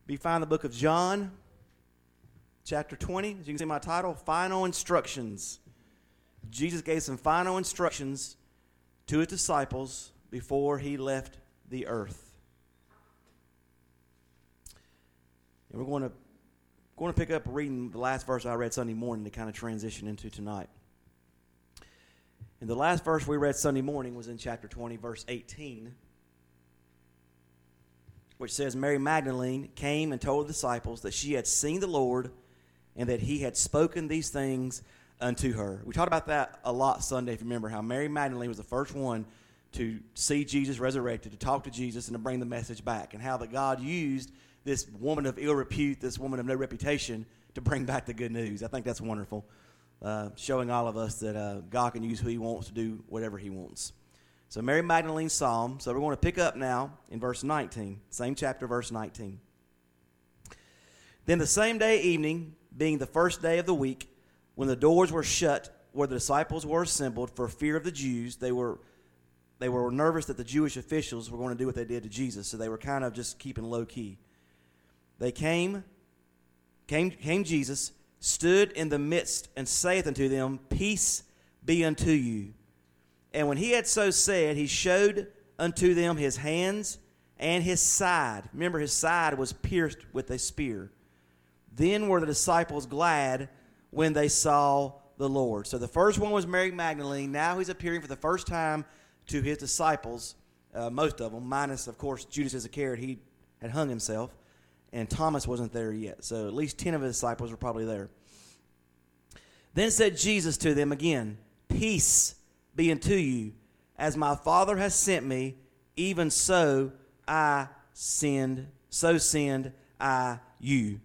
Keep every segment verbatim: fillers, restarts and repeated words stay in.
Be find the book of John, chapter twenty. As you can see my title, Final Instructions. Jesus gave some final instructions to his disciples before he left the earth. And we're going to going to pick up reading the last verse I read Sunday morning to kind of transition into tonight. And the last verse we read Sunday morning was in chapter twenty, verse eighteen, which says, Mary Magdalene came and told the disciples that she had seen the Lord and that he had spoken these things unto her. We talked about that a lot Sunday, if you remember, how Mary Magdalene was the first one to see Jesus resurrected, to talk to Jesus, and to bring the message back, and how that God used this woman of ill repute, this woman of no reputation, to bring back the good news. I think that's wonderful, uh, showing all of us that uh, God can use who he wants to do whatever he wants. So Mary Magdalene saw him. So we're going to pick up now in verse nineteen, same chapter, verse nineteen. Then the same day evening, being the first day of the week, when the doors were shut where the disciples were assembled for fear of the Jews, they were they were nervous that the Jewish officials were going to do what they did to Jesus, so they were kind of just keeping low key. They came, came, came Jesus, stood in the midst, and saith unto them, Peace be unto you. And when he had so said, he showed unto them his hands and his side. Remember, his side was pierced with a spear. Then were the disciples glad when they saw the Lord. So the first one was Mary Magdalene. Now he's appearing for the first time to his disciples, uh, most of them, minus, of course, Judas Iscariot. He had hung himself, and Thomas wasn't there yet. So at least ten of his disciples were probably there. Then said Jesus to them again, Peace be unto you. As my Father has sent me, even so I send, so send I you.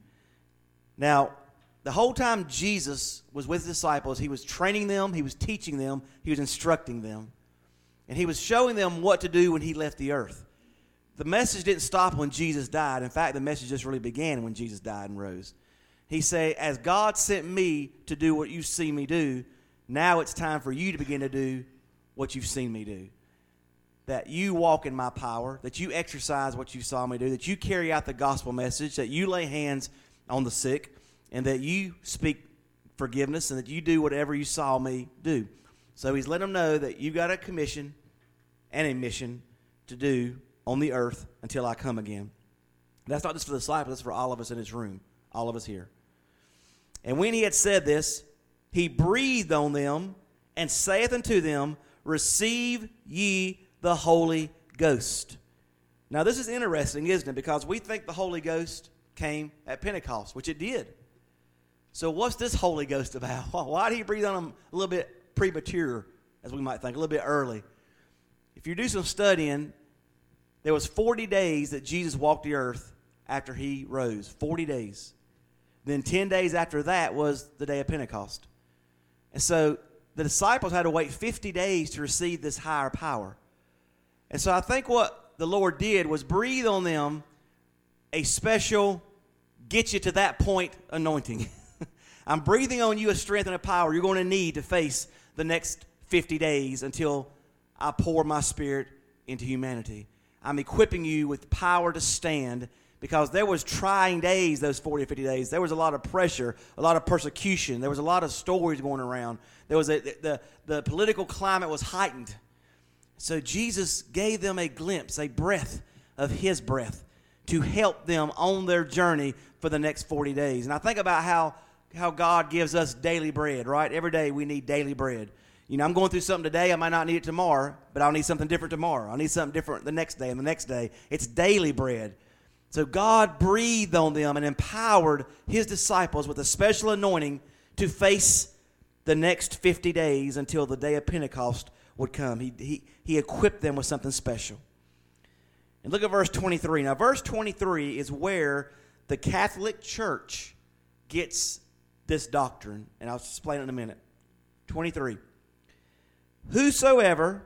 Now, the whole time Jesus was with his disciples, he was training them, he was teaching them, he was instructing them, and he was showing them what to do when he left the earth. The message didn't stop when Jesus died. In fact, the message just really began when Jesus died and rose. He said, as God sent me to do what you see me do, now it's time for you to begin to do what you've seen me do. That you walk in my power, that you exercise what you saw me do, that you carry out the gospel message, that you lay hands on the sick, and that you speak forgiveness, and that you do whatever you saw me do. So he's letting them know that you've got a commission and a mission to do on the earth until I come again. That's not just for the disciples, that's for all of us in this room, all of us here. And when he had said this, he breathed on them and saith unto them, Receive ye the Holy Ghost. Now this is interesting, isn't it? Because we think the Holy Ghost came at Pentecost, which it did. So what's this Holy Ghost about? Why did he breathe on them a little bit premature, as we might think, a little bit early? If you do some studying, there was forty days that Jesus walked the earth after he rose. forty days. Then ten days after that was the day of Pentecost. And so the disciples had to wait fifty days to receive this higher power. And so I think what the Lord did was breathe on them a special get you to that point anointing. I'm breathing on you a strength and a power you're going to need to face the next fifty days until I pour my spirit into humanity. I'm equipping you with power to stand, because there was trying days, those forty or fifty days. There was a lot of pressure, a lot of persecution. There was a lot of stories going around. There was a, the, the political climate was heightened. So Jesus gave them a glimpse, a breath of his breath to help them on their journey for the next forty days. And I think about how, how God gives us daily bread, right? Every day we need daily bread. You know, I'm going through something today. I might not need it tomorrow, but I'll need something different tomorrow. I'll need something different the next day and the next day. It's daily bread. So God breathed on them and empowered his disciples with a special anointing to face the next fifty days until the day of Pentecost would come. He, he, he equipped them with something special. And look at verse twenty-three. Now, verse twenty-three is where the Catholic Church gets this doctrine, and I'll explain it in a minute. twenty-three. Whosoever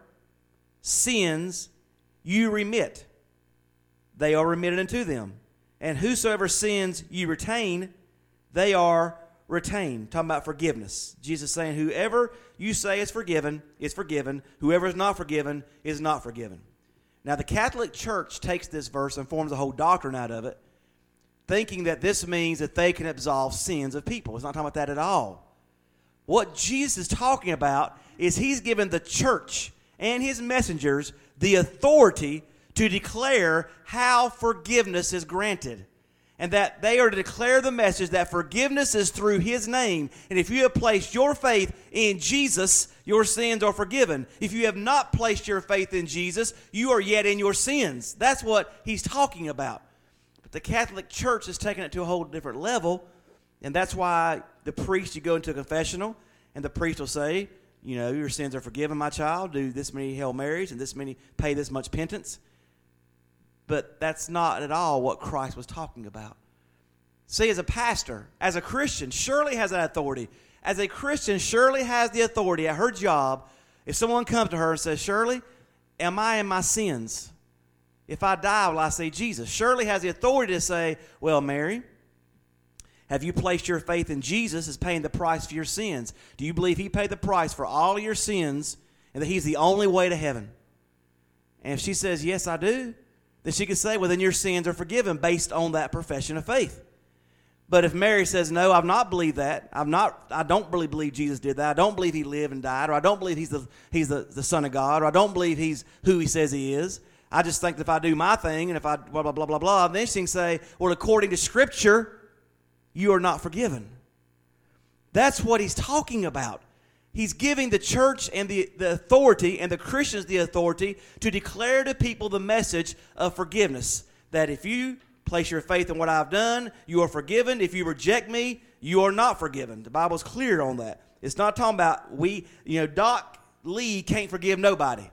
sins you remit, they are remitted unto them. And whosoever sins you retain, they are retained. Talking about forgiveness. Jesus saying, whoever you say is forgiven, is forgiven. Whoever is not forgiven, is not forgiven. Now, the Catholic Church takes this verse and forms a whole doctrine out of it thinking that this means that they can absolve sins of people. It's not talking about that at all. What Jesus is talking about is he's given the church and his messengers the authority to declare how forgiveness is granted. And that they are to declare the message that forgiveness is through his name. And if you have placed your faith in Jesus, your sins are forgiven. If you have not placed your faith in Jesus, you are yet in your sins. That's what he's talking about. But the Catholic Church has taken it to a whole different level. And that's why the priest, you go into a confessional, and the priest will say, you know, your sins are forgiven, my child. Do this many Hail Marys and this many, pay this much penance. But that's not at all what Christ was talking about. See, as a pastor, as a Christian, Shirley has that authority. As a Christian, Shirley has the authority at her job. If someone comes to her and says, Shirley, am I in my sins? If I die, will I see Jesus? Shirley has the authority to say, well, Mary, have you placed your faith in Jesus as paying the price for your sins? Do you believe he paid the price for all of your sins and that he's the only way to heaven? And if she says, yes, I do, then she can say, well, then your sins are forgiven based on that profession of faith. But if Mary says, no, I've not believed that, I've not, I don't really believe Jesus did that, I don't believe he lived and died, or I don't believe he's the he's the, the Son of God, or I don't believe he's who he says he is, I just think that if I do my thing and if I blah, blah, blah, blah, blah, then she can say, well, according to Scripture, you are not forgiven. That's what he's talking about. He's giving the church and the, the authority and the Christians the authority to declare to people the message of forgiveness. That if you place your faith in what I've done, you are forgiven. If you reject me, you are not forgiven. The Bible's clear on that. It's not talking about we, you know, Doc Lee can't forgive nobody.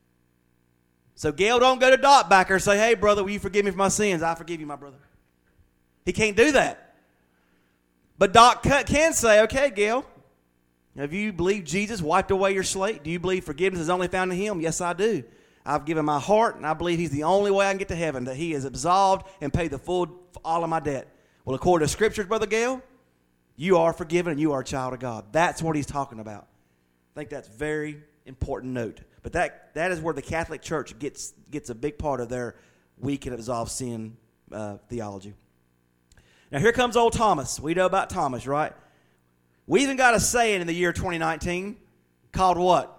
So Gail don't go to Doc back there and say, hey, brother, will you forgive me for my sins? I forgive you, my brother. He can't do that. But Doc can say, okay, Gail, have you believed Jesus wiped away your slate? Do you believe forgiveness is only found in him? Yes, I do. I've given my heart, and I believe he's the only way I can get to heaven, that he has absolved and paid the full for all of my debt. Well, according to Scriptures, Brother Gail, you are forgiven and you are a child of God. That's what he's talking about. I think that's a very important note. But that that is where the Catholic Church gets gets a big part of their we can absolve sin uh, theology. Now, here comes old Thomas. We know about Thomas, right? We even got a saying in the year twenty nineteen called what?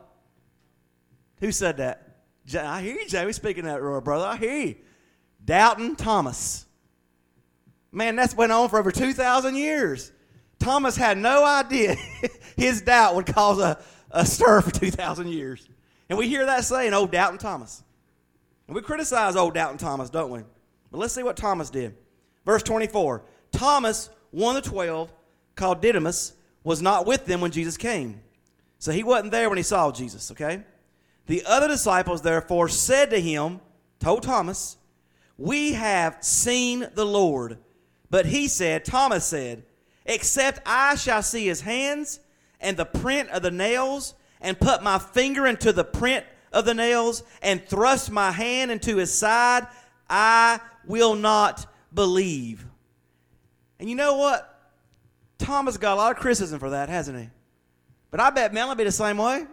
Who said that? I hear you, Jamie, speaking that, brother. I hear you. Doubting Thomas. Man, that's went on for over two thousand years. Thomas had no idea his doubt would cause a, a stir for two thousand years. And we hear that saying, oh, doubting Thomas. And we criticize old doubting Thomas, don't we? But let's see what Thomas did. Verse twenty-four. Thomas, one of the twelve, called Didymus, was not with them when Jesus came. So he wasn't there when he saw Jesus, okay? The other disciples, therefore, said to him, told Thomas, we have seen the Lord. But he said, Thomas said, except I shall see his hands and the print of the nails, and put my finger into the print of the nails, and thrust my hand into his side, I will not believe. And you know what? Thomas got a lot of criticism for that, hasn't he? But I bet Mel will be the same way.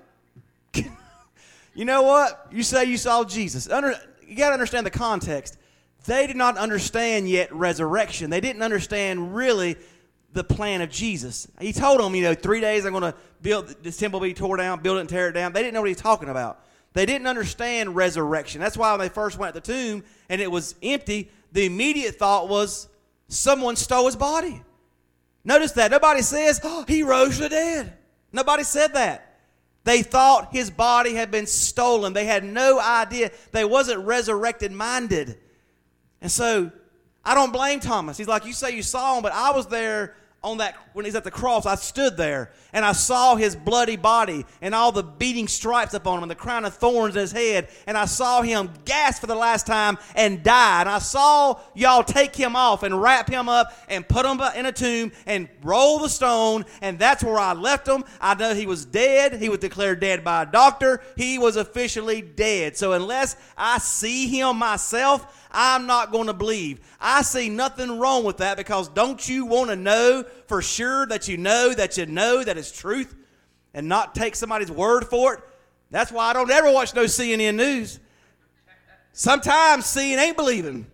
You know what? You say you saw Jesus. Under, you got to understand the context. They did not understand yet resurrection. They didn't understand really the plan of Jesus. He told them, you know, three days I'm going to build this temple, be tore down, build it and tear it down. They didn't know what he's talking about. They didn't understand resurrection. That's why when they first went to the tomb and it was empty, the immediate thought was someone stole his body. Notice that. Nobody says, oh, he rose from the dead. Nobody said that. They thought his body had been stolen. They had no idea. They wasn't resurrected minded. And so I don't blame Thomas. He's like, you say you saw him, but I was there on that when he's at the cross. I stood there and I saw his bloody body and all the beating stripes upon him and the crown of thorns in his head. And I saw him gasp for the last time and die. And I saw y'all take him off and wrap him up and put him in a tomb and roll the stone. And that's where I left him. I know he was dead. He was declared dead by a doctor. He was officially dead. So unless I see him myself, I'm not going to believe. I see nothing wrong with that, because don't you want to know for sure that you know that you know that it's truth and not take somebody's word for it? That's why I don't ever watch no C N N news. Sometimes seeing ain't believing.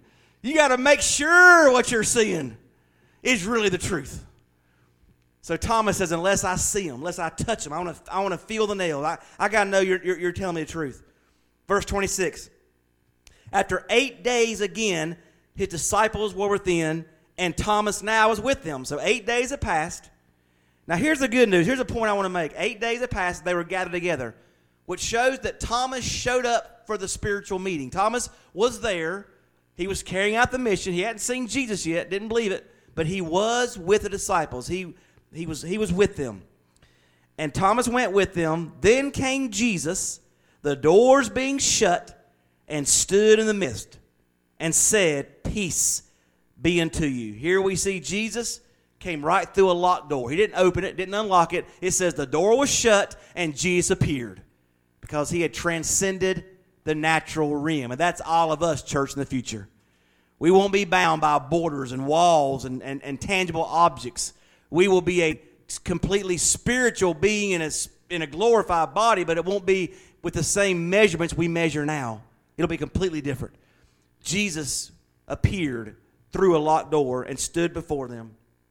You got to make sure what you're seeing is really the truth. So Thomas says, unless I see them, unless I touch them, I want to I want to feel the nail. I, I got to know you're, you're, you're telling me the truth. Verse twenty-six. After eight days again, his disciples were within, and Thomas now was with them. So eight days had passed. Now here's the good news. Here's a point I want to make. Eight days had passed. They were gathered together, which shows that Thomas showed up for the spiritual meeting. Thomas was there. He was carrying out the mission. He hadn't seen Jesus yet, didn't believe it, but he was with the disciples. He, he, was, he was with them. And Thomas went with them. Then came Jesus, the doors being shut, and stood in the midst and said, peace be unto you. Here we see Jesus came right through a locked door. He didn't open it, didn't unlock it. It says the door was shut and Jesus appeared because he had transcended the natural realm. And that's all of us, church, in the future. We won't be bound by borders and walls and, and, and tangible objects. We will be a completely spiritual being in a, in a glorified body, but it won't be with the same measurements we measure now. It'll be completely different. Jesus appeared through a locked door and stood before them.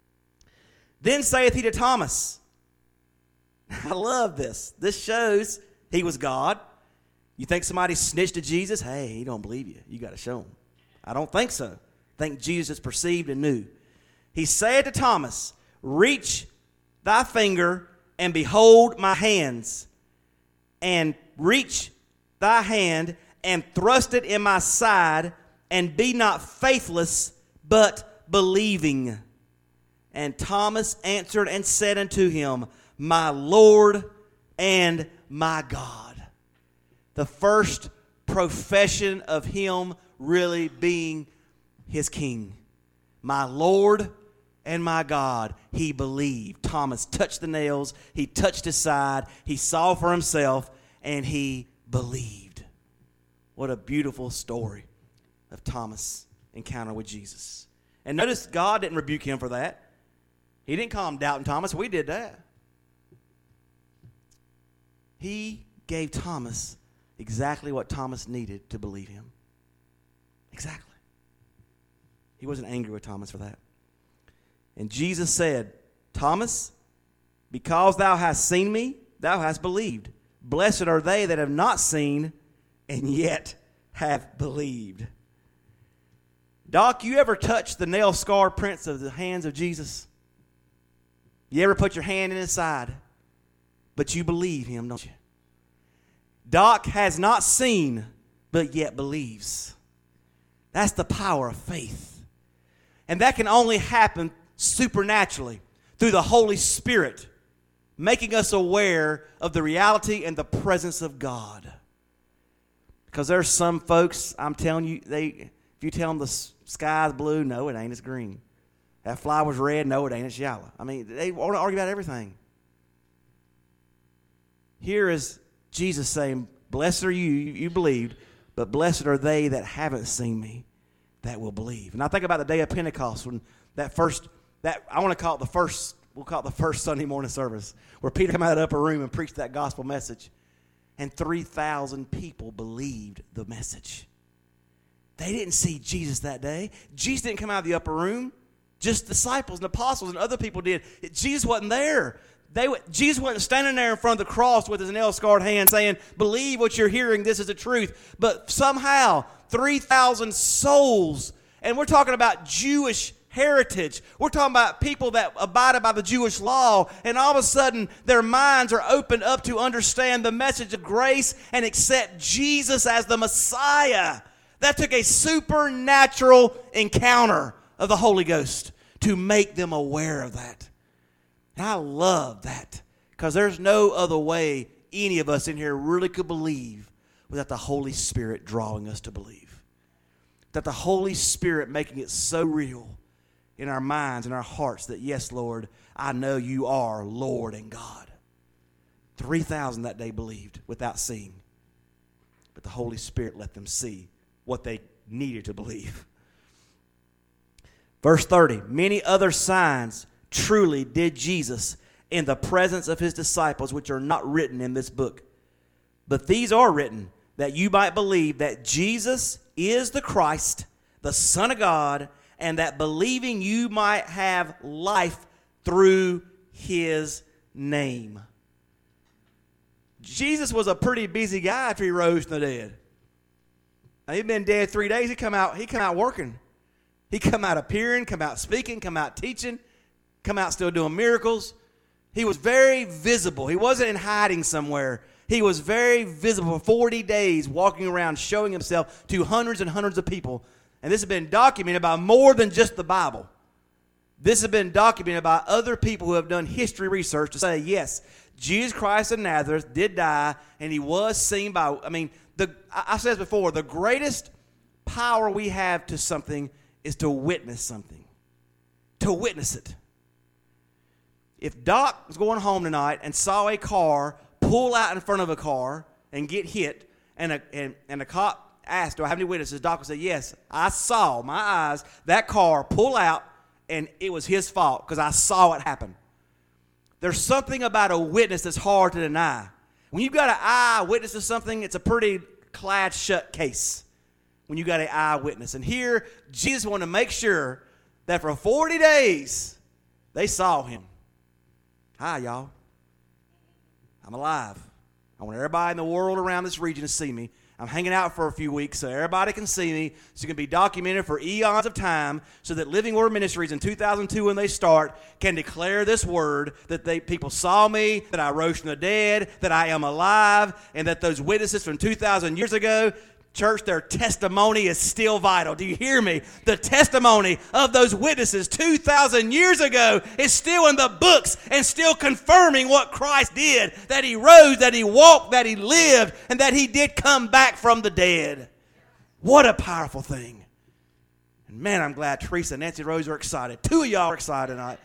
Then saith he to Thomas, I love this. This shows he was God. You think somebody snitched to Jesus? Hey, he don't believe you. You got to show him. I don't think so. I think Jesus perceived and knew. He said to Thomas, reach thy finger and behold my hands, and reach thy hand and thrust it in my side, and be not faithless, but believing. And Thomas answered and said unto him, my Lord and my God. The first profession of him really being his king. My Lord and my God. He believed. Thomas touched the nails. He touched his side. He saw for himself, and he believed. What a beautiful story of Thomas' encounter with Jesus. And notice God didn't rebuke him for that. He didn't call him doubting Thomas. We did that. He gave Thomas exactly what Thomas needed to believe him. Exactly. He wasn't angry with Thomas for that. And Jesus said, Thomas, because thou hast seen me, thou hast believed. Blessed are they that have not seen and yet have believed. Doc, you ever touched the nail scar prints of the hands of Jesus? You ever put your hand in his side? But you believe him, don't you? Doc has not seen, but yet believes. That's the power of faith. And that can only happen supernaturally through the Holy Spirit, making us aware of the reality and the presence of God. Because there's some folks, I'm telling you, they if you tell them the sky's blue, no, it ain't, it's green. That flower's red, no, it ain't, it's yellow. I mean, they want to argue about everything. Here is Jesus saying, blessed are you, you believed, but blessed are they that haven't seen me, that will believe. And I think about the day of Pentecost, when that first, that I want to call it the first, we'll call it the first Sunday morning service, where Peter came out of the upper room and preached that gospel message. And three thousand people believed the message. They didn't see Jesus that day. Jesus didn't come out of the upper room. Just disciples and apostles and other people did. Jesus wasn't there. They, Jesus wasn't standing there in front of the cross with his nail-scarred hand saying, believe what you're hearing, this is the truth. But somehow, three thousand souls, and we're talking about Jewish heritage. We're talking about people that abided by the Jewish law, and all of a sudden, their minds are opened up to understand the message of grace and accept Jesus as the Messiah. That took a supernatural encounter of the Holy Ghost to make them aware of that. And I love that, because there's no other way any of us in here really could believe without the Holy Spirit drawing us to believe. That the Holy Spirit making it so real in our minds and our hearts that, yes, Lord, I know you are Lord and God. three thousand that day believed without seeing. But the Holy Spirit let them see what they needed to believe. Verse thirty, many other signs truly did Jesus in the presence of his disciples, which are not written in this book. But these are written, that you might believe that Jesus is the Christ, the Son of God, and that believing you might have life through his name. Jesus was a pretty busy guy after he rose from the dead. Now, he'd been dead three days. He come out, he come out working. He come out appearing, come out speaking, come out teaching, come out still doing miracles. He was very visible. He wasn't in hiding somewhere. He was very visible for forty days, walking around, showing himself to hundreds and hundreds of people. And this has been documented by more than just the Bible. This has been documented by other people who have done history research to say, yes, Jesus Christ of Nazareth did die, and he was seen by, I mean, the I said this before, the greatest power we have to something is to witness something, to witness it. If Doc was going home tonight and saw a car pull out in front of a car and get hit, and a, and, and a cop asked, do I have any witnesses? Doc would say, yes, I saw, my eyes, that car pull out, and it was his fault because I saw it happen. There's something about a witness that's hard to deny. When you've got an eyewitness to something, it's a pretty clad shut case when you got an eyewitness. And here, Jesus wanted to make sure that for forty days, they saw him. Hi, y'all. I'm alive. I want everybody in the world around this region to see me. I'm hanging out for a few weeks so everybody can see me, so it can be documented for eons of time, so that Living Word Ministries in two thousand two, when they start, can declare this word, that they people saw me, that I rose from the dead, that I am alive, and that those witnesses from two thousand years ago, church, their testimony is still vital. Do you hear me? The testimony of those witnesses two thousand years ago is still in the books and still confirming what Christ did, that he rose, that he walked, that he lived, and that he did come back from the dead. What a powerful thing. And man, I'm glad Teresa and Nancy Rose are excited. Two of y'all are excited tonight.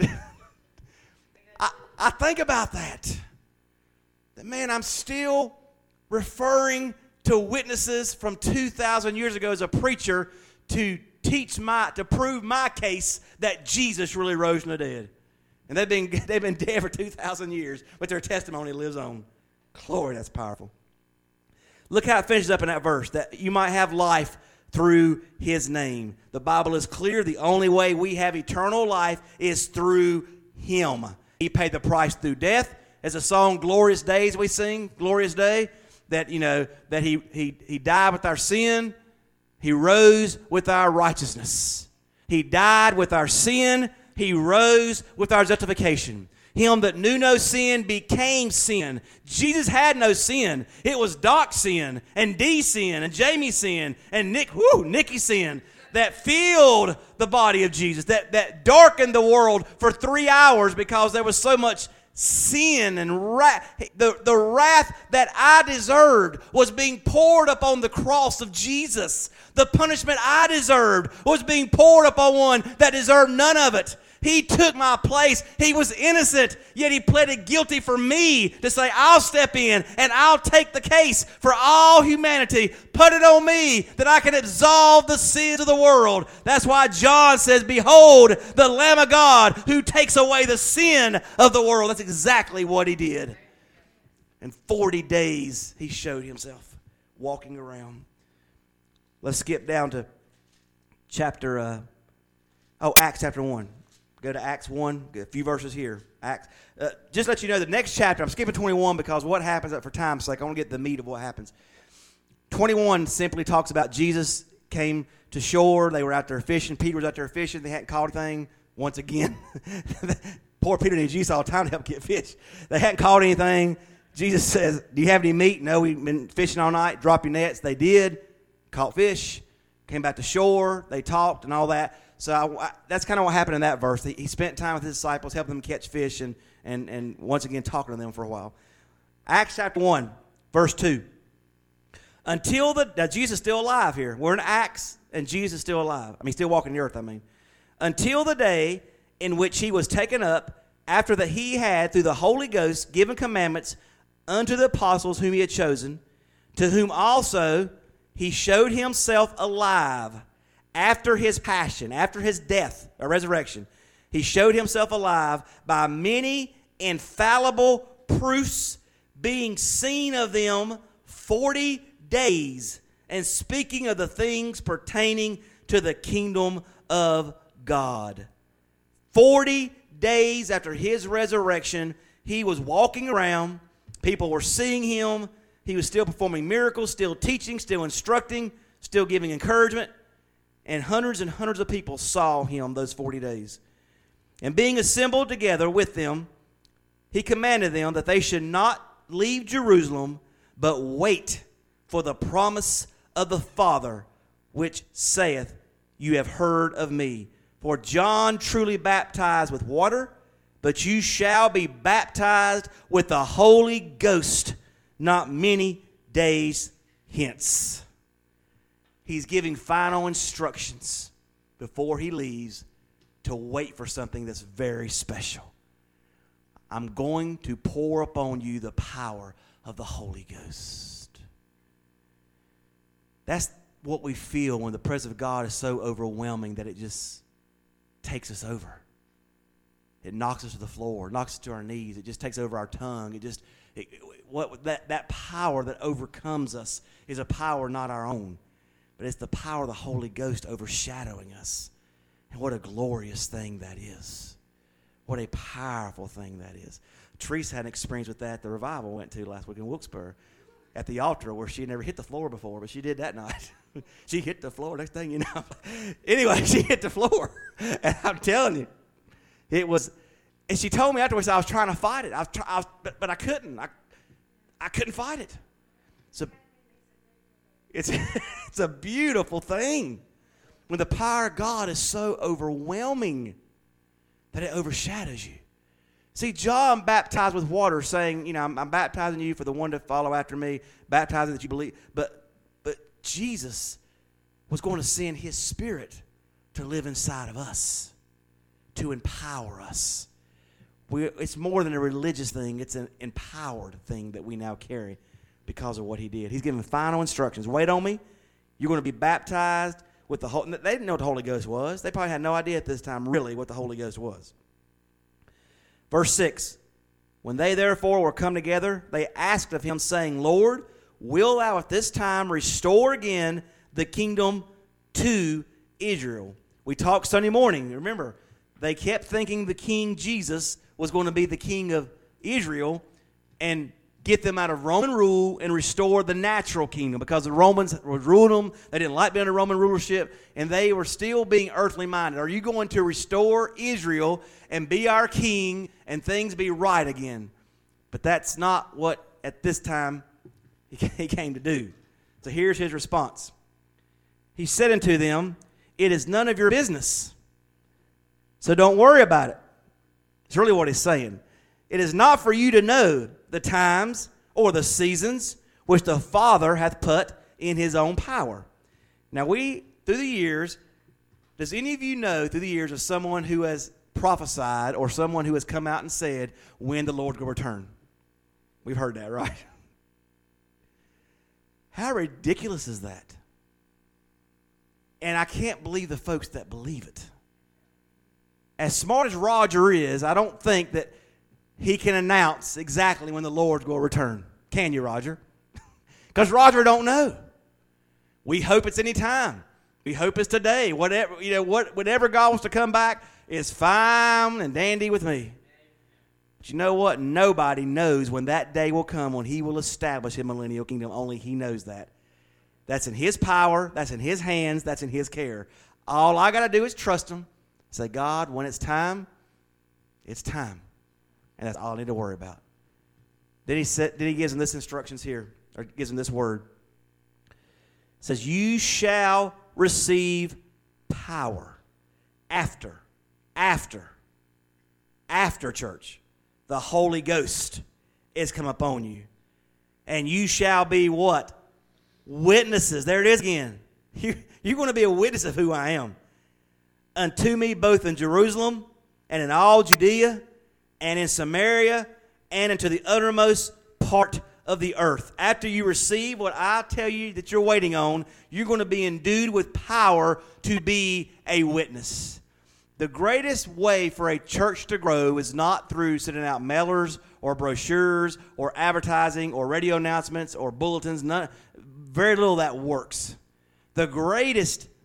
I, I think about that. That man, I'm still referring to witnesses from two thousand years ago as a preacher to teach my, to prove my case that Jesus really rose from the dead. And they've been, they've been dead for two thousand years, but their testimony lives on. Glory, that's powerful. Look how it finishes up in that verse, that you might have life through his name. The Bible is clear. The only way we have eternal life is through him. He paid the price through death. As a song, Glorious Days, we sing, Glorious Day. That, you know, that he, he, he died with our sin. He rose with our righteousness. He died with our sin. He rose with our justification. Him that knew no sin became sin. Jesus had no sin. It was Doc's sin and Dee's sin and Jamie's sin and Nick, whoo, Nikki's sin that filled the body of Jesus, that, that darkened the world for three hours because there was so much sin and wrath. The, the wrath that I deserved was being poured upon the cross of Jesus. The punishment I deserved was being poured upon one that deserved none of it. He took my place. He was innocent, yet he pleaded guilty for me to say, I'll step in and I'll take the case for all humanity. Put it on me that I can absolve the sins of the world. That's why John says, behold, the Lamb of God who takes away the sin of the world. That's exactly what he did. In forty days, he showed himself walking around. Let's skip down to chapter, uh, oh, Acts chapter one. Go to Acts one, a few verses here. Acts. Uh, just to let you know, the next chapter, I'm skipping twenty-one because what happens, for time's sake, I want to get the meat of what happens. twenty-one simply talks about Jesus came to shore. They were out there fishing. Peter was out there fishing. They hadn't caught anything. Once again, poor Peter needed Jesus all the time to help get fish. They hadn't caught anything. Jesus says, do you have any meat? No, we've been fishing all night. Drop your nets. They did. Caught fish. Came back to shore. They talked and all that. So I, I, that's kind of what happened in that verse. He, he spent time with his disciples, helping them catch fish, and, and, and once again talking to them for a while. Acts chapter one, verse two. Until the, now Jesus is still alive here. We're in Acts, and Jesus is still alive. I mean, still walking the earth, I mean. Until the day in which he was taken up, after that he had, through the Holy Ghost, given commandments unto the apostles whom he had chosen, to whom also he showed himself alive after his passion, after his death or resurrection. He showed himself alive by many infallible proofs, being seen of them forty days, and speaking of the things pertaining to the kingdom of God. Forty days after his resurrection, he was walking around. People were seeing him. He was still performing miracles, still teaching, still instructing, still giving encouragement. And hundreds and hundreds of people saw him those forty days. And being assembled together with them, he commanded them that they should not leave Jerusalem, but wait for the promise of the Father, which saith, you have heard of me. For John truly baptized with water, but you shall be baptized with the Holy Ghost not many days hence. He's giving final instructions before he leaves to wait for something that's very special. I'm going to pour upon you the power of the Holy Ghost. That's what we feel when the presence of God is so overwhelming that it just takes us over. It knocks us to the floor, knocks us to our knees. It just takes over our tongue. It just it, what that that power that overcomes us is a power not our own, but it's the power of the Holy Ghost overshadowing us. And what a glorious thing that is. What a powerful thing that is. Teresa had an experience with that at the revival we went to last week in Wilkesboro at the altar where she had never hit the floor before, but she did that night. She hit the floor. Next thing you know. Anyway, she hit the floor. And I'm telling you, it was, and she told me afterwards I was trying to fight it. I was, try, I was but, but I couldn't. I, I couldn't fight it. So it's, it's a beautiful thing when the power of God is so overwhelming that it overshadows you. See, John baptized with water, saying, you know, I'm, I'm baptizing you for the one to follow after me, baptizing that you believe. But, but Jesus was going to send his Spirit to live inside of us, to empower us. We, it's more than a religious thing. It's an empowered thing that we now carry because of what he did. He's giving final instructions. Wait on me. You're going to be baptized with the Holy. They didn't know what the Holy Ghost was. They probably had no idea at this time really what the Holy Ghost was. Verse six, when they therefore were come together, they asked of him, saying, Lord, wilt thou at this time restore again the kingdom to Israel? We talked Sunday morning. Remember, they kept thinking the King Jesus was going to be the king of Israel and get them out of Roman rule and restore the natural kingdom, because the Romans would rule them. They didn't like being under Roman rulership, and they were still being earthly minded. Are you going to restore Israel and be our king and things be right again? But that's not what at this time he came to do. So here's his response. He said unto them, it is none of your business, so don't worry about it. It's really what he's saying. It is not for you to know the times or the seasons which the Father hath put in his own power. Now we, through the years, does any of you know through the years of someone who has prophesied or someone who has come out and said when the Lord will return? We've heard that, right? How ridiculous is that? And I can't believe the folks that believe it. As smart as Roger is, I don't think that he can announce exactly when the Lord will return. Can you, Roger? Because Roger don't know. We hope it's any time. We hope it's today. Whatever, you know, what, whenever God wants to come back is fine and dandy with me. But you know what? Nobody knows when that day will come when he will establish his millennial kingdom. Only he knows that. That's in his power. That's in his hands. That's in his care. All I got to do is trust him. Say, God, when it's time, it's time. And that's all I need to worry about. Then he said, then he gives them this instructions here, or gives them this word. It says, you shall receive power after, after, after church. The Holy Ghost is come upon you. And you shall be what? Witnesses. There it is again. You, you're going to be a witness of who I am. Unto me both in Jerusalem and in all Judea and in Samaria and into the uttermost part of the earth. After you receive what I tell you that you're waiting on, you're going to be endued with power to be a witness. The greatest way for a church to grow is not through sending out mailers or brochures or advertising or radio announcements or bulletins. None, very little of that works. The greatest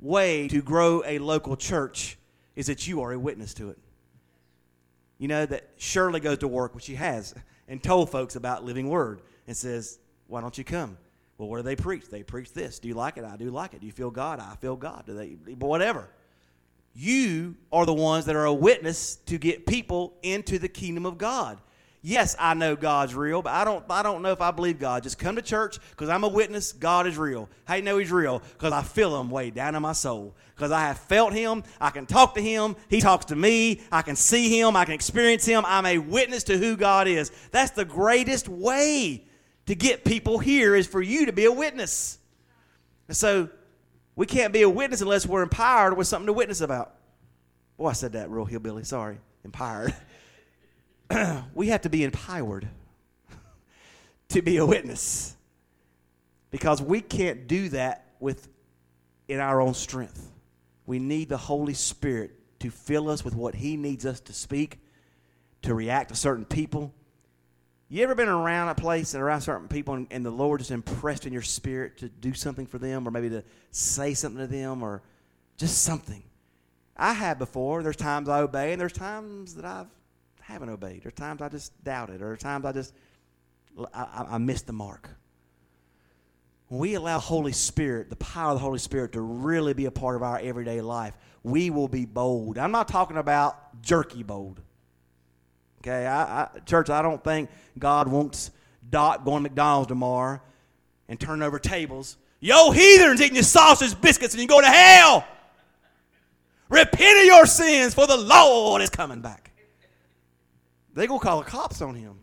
way to grow a local church is that you are a witness to it. You know that Shirley goes to work, which she has, and told folks about Living Word and says, why don't you come? Well, what do they preach? They preach this. Do you like it? I do like it. Do you feel God? I feel God. Do they? Whatever. You are the ones that are a witness to get people into the kingdom of God. Yes, I know God's real, but I don't I don't know if I believe God. Just come to church because I'm a witness. God is real. How do you know he's real? Because I feel him way down in my soul. Because I have felt him. I can talk to him. He talks to me. I can see him. I can experience him. I'm a witness to who God is. That's the greatest way to get people here is for you to be a witness. And so we can't be a witness unless we're empowered with something to witness about. Boy, I said that real hillbilly. Sorry. Empowered. We have to be empowered to be a witness. Because we can't do that with in our own strength. We need the Holy Spirit to fill us with what he needs us to speak, to react to certain people. You ever been around a place and around certain people and, and the Lord is impressed in your spirit to do something for them or maybe to say something to them or just something? I have before. There's times I obey and there's times that I haven't obeyed. There's times I just doubted or times I just, I, I missed the mark. When we allow Holy Spirit, the power of the Holy Spirit to really be a part of our everyday life, we will be bold. I'm not talking about jerky bold. Okay, I, I, church, I don't think God wants Doc going to McDonald's tomorrow and turning over tables. Yo, heathens eating your sausage biscuits and you go to hell. Repent of your sins for the Lord is coming back. They're going to call the cops on him.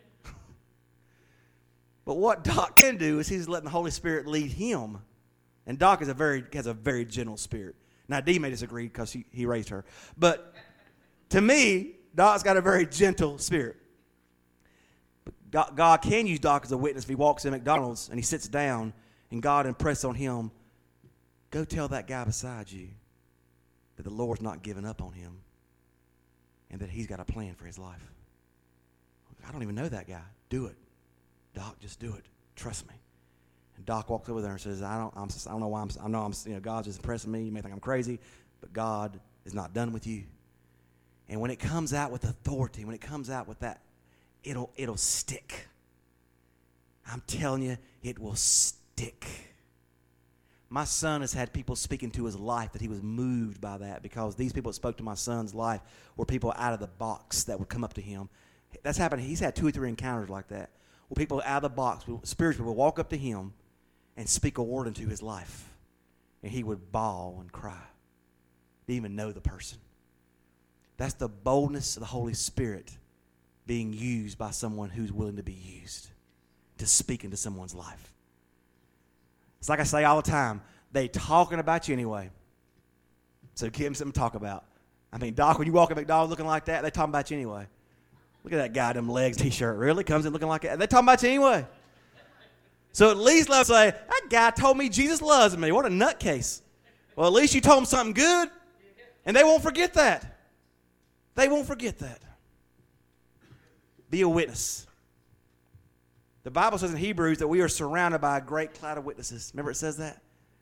But what Doc can do is he's letting the Holy Spirit lead him. And Doc is a very has a very gentle spirit. Now, Dee may disagree because he, he raised her. But to me, Doc's got a very gentle spirit. But God can use Doc as a witness if he walks in McDonald's and he sits down and God impresses on him, go tell that guy beside you that the Lord's not giving up on him and that he's got a plan for his life. I don't even know that guy. Do it. Doc, just do it. Trust me. And Doc walks over there and says, I don't, I'm, I don't know why I'm, I know I'm, you know, God's just impressing me. You may think I'm crazy, but God is not done with you. And when it comes out with authority, when it comes out with that, it'll, it'll stick. I'm telling you, it will stick. My son has had people speak into his life that he was moved by that because these people that spoke to my son's life were people out of the box that would come up to him. That's happened. He's had two or three encounters like that. Where people out of the box, spiritually, will walk up to him and speak a word into his life. And he would bawl and cry. Didn't even know the person. That's the boldness of the Holy Spirit being used by someone who's willing to be used to speak into someone's life. It's like I say all the time, they talking about you anyway. So give them something to talk about. I mean, Doc, when you walk at McDonald's looking like that, they talking about you anyway. Look at that guy, them legs, t-shirt. Really? Comes in looking like that. They talking about you anyway. So at least let them say, that guy told me Jesus loves me. What a nutcase. Well, at least you told him something good. And they won't forget that. They won't forget that. Be a witness. The Bible says in Hebrews that we are surrounded by a great cloud of witnesses. Remember it says that?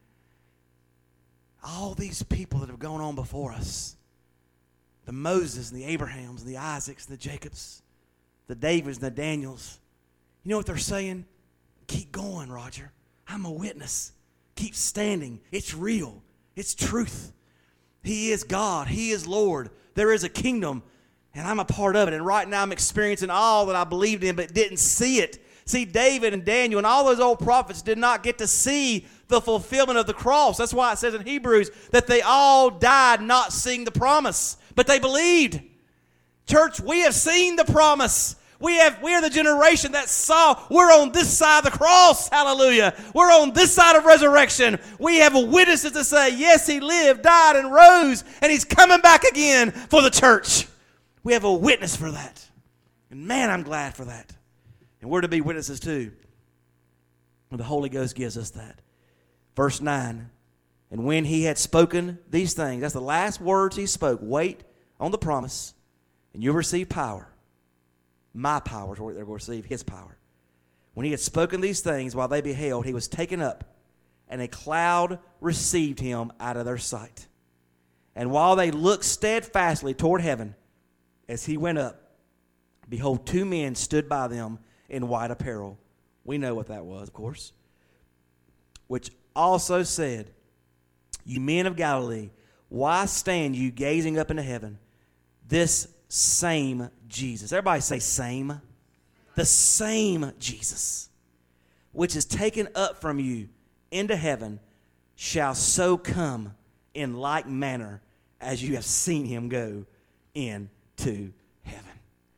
All these people that have gone on before us. The Moses and the Abrahams and the Isaacs and the Jacobs, the Davids and the Daniels. You know what they're saying? Keep going, Roger. I'm a witness. Keep standing. It's real. It's truth. He is God. He is Lord. There is a kingdom, and I'm a part of it. And right now I'm experiencing all that I believed in but didn't see it. See, David and Daniel and all those old prophets did not get to see the fulfillment of the cross. That's why it says in Hebrews that they all died not seeing the promise. But they believed. Church, we have seen the promise. We have, we are the generation that saw, we're on this side of the cross, hallelujah. We're on this side of resurrection. We have witnesses to say, yes, he lived, died, and rose, and he's coming back again for the church. We have a witness for that. And man, I'm glad for that. And we're to be witnesses too. And the Holy Ghost gives us that. Verse nine, and when he had spoken these things, that's the last words he spoke, wait on the promise, and you'll receive power. My power is where they're going to receive his power. When he had spoken these things while they beheld, he was taken up, and a cloud received him out of their sight. And while they looked steadfastly toward heaven as he went up, behold, two men stood by them in white apparel. We know what that was, of course. Which also said, you men of Galilee, why stand you gazing up into heaven? This same Jesus. Everybody say same. The same Jesus, which is taken up from you into heaven, shall so come in like manner as you have seen him go into heaven.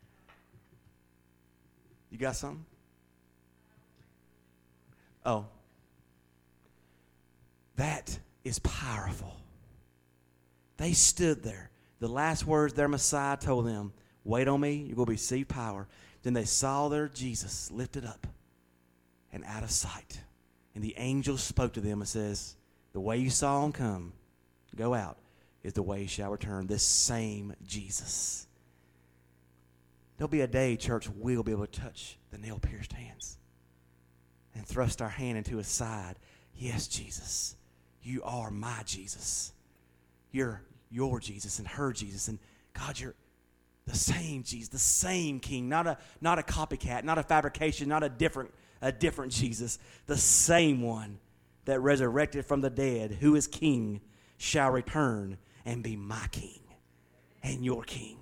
You got something? Oh. That is powerful. They stood there. The last words their Messiah told them, wait on me, you're going to receive power. Then they saw their Jesus lifted up and out of sight. And the angel spoke to them and says, the way you saw him come, go out, is the way he shall return. This same Jesus. There'll be a day, church, we'll be able to touch the nail-pierced hands and thrust our hand into his side. Yes, Jesus, you are my Jesus. You're your Jesus and her Jesus. And God, you're the same Jesus, the same King, not a not a copycat, not a fabrication, not a different a different Jesus, the same one that resurrected from the dead, who is King, shall return and be my King and your King.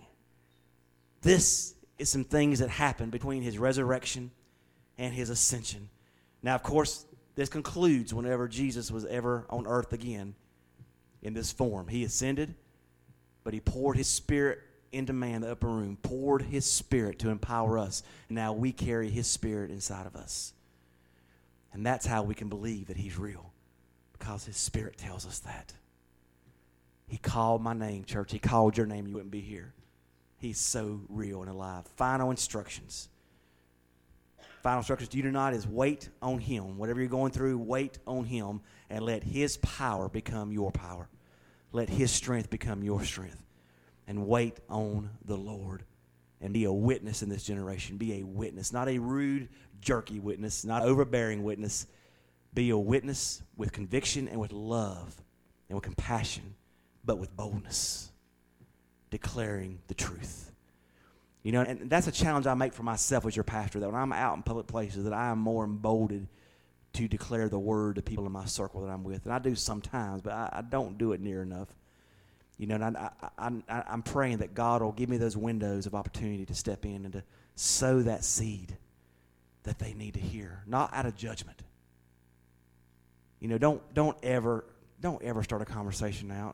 This is some things that happened between his resurrection and his ascension. Now, of course, this concludes whenever Jesus was ever on earth again in this form. He ascended, but he poured his Spirit into man, the upper room, poured his Spirit to empower us. And now we carry his Spirit inside of us. And that's how we can believe that he's real, because his Spirit tells us that. He called my name, church. He called your name, you wouldn't be here. He's so real and alive. Final instructions. Final instructions to you tonight is wait on him. Whatever you're going through, wait on him and let his power become your power. Let his strength become your strength. And wait on the Lord. And be a witness in this generation. Be a witness. Not a rude, jerky witness. Not overbearing witness. Be a witness with conviction and with love and with compassion, but with boldness. Declaring the truth. You know, and that's a challenge I make for myself as your pastor, that when I'm out in public places, that I am more emboldened to declare the word to people in my circle that I'm with. And I do sometimes, but I, I don't do it near enough. You know, and I, I, I, I'm praying that God will give me those windows of opportunity to step in and to sow that seed that they need to hear, not out of judgment. You know, don't don't ever don't ever start a conversation out.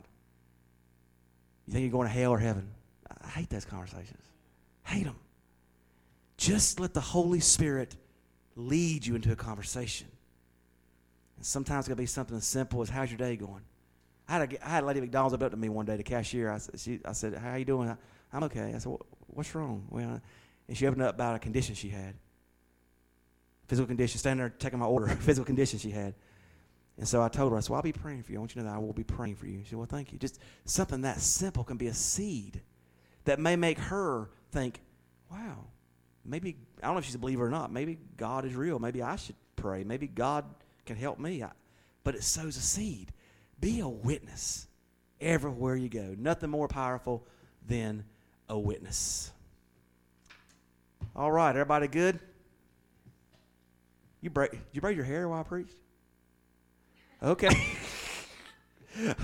You think you're going to hell or heaven? I hate those conversations. Hate them. Just let the Holy Spirit lead you into a conversation. And sometimes it's going to be something as simple as, how's your day going? I had a, I had a lady at McDonald's up to me one day, the cashier. I said, she, I said, how you doing? I, I'm okay. I said, what's wrong? Well, and she opened up about a condition she had. Physical condition. Standing there taking my order. Physical condition she had. And so I told her, I said, well, I'll be praying for you. I want you to know that I will be praying for you. She said, well, thank you. Just something that simple can be a seed that may make her think, wow, maybe, I don't know if she's a believer or not. Maybe God is real. Maybe I should pray. Maybe God can help me. I, but it sows a seed. Be a witness everywhere you go. Nothing more powerful than a witness. All right, everybody good? You braid, you braid your hair while I preach? Okay. That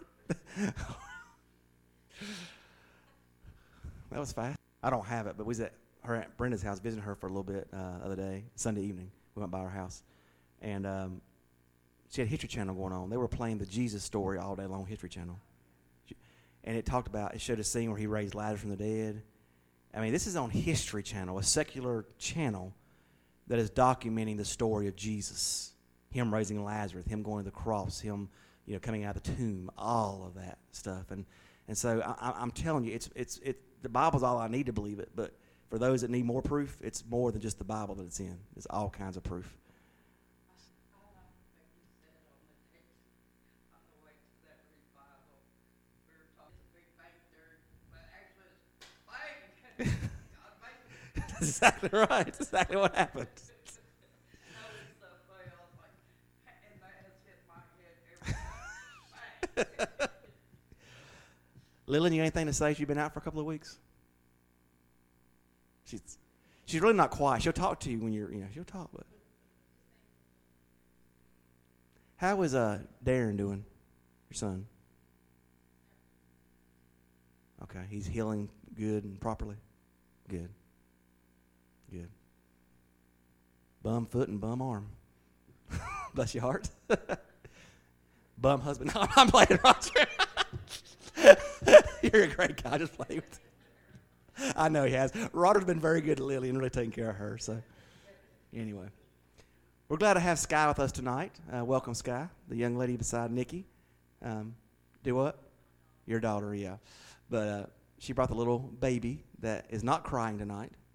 was fast. I don't have it, but we was at her Aunt Brenda's house visiting her for a little bit uh, the other day, Sunday evening. We went by her house. And um, she had History Channel going on. They were playing the Jesus story all day long, History Channel. And it talked about, it showed a scene where he raised Lazarus from the dead. I mean, this is on History Channel, a secular channel that is documenting the story of Jesus. Him raising Lazarus, him going to the cross, him, you know, coming out of the tomb, all of that stuff. And and so I, I'm telling you, it's it's it. The Bible's all I need to believe it. But for those that need more proof, it's more than just the Bible that it's in. It's all kinds of proof. That's exactly right. That's exactly what happened. Lillian, you got anything to say? She's been out for a couple of weeks. She's she's really not quiet. She'll talk to you when you're, you know, she'll talk. But how is uh Darren doing, your son? Okay, he's healing good and properly. Good. Good. Bum foot and bum arm. Bless your heart. Bum husband. No, I'm playing Roger. You're a great guy. Just play with you. I know he has. Roger's been very good to Lily and really taking care of her. So, anyway, we're glad to have Sky with us tonight. Uh, welcome, Sky, the young lady beside Nikki. Um, do what? Your daughter, yeah. But uh, she brought the little baby that is not crying tonight.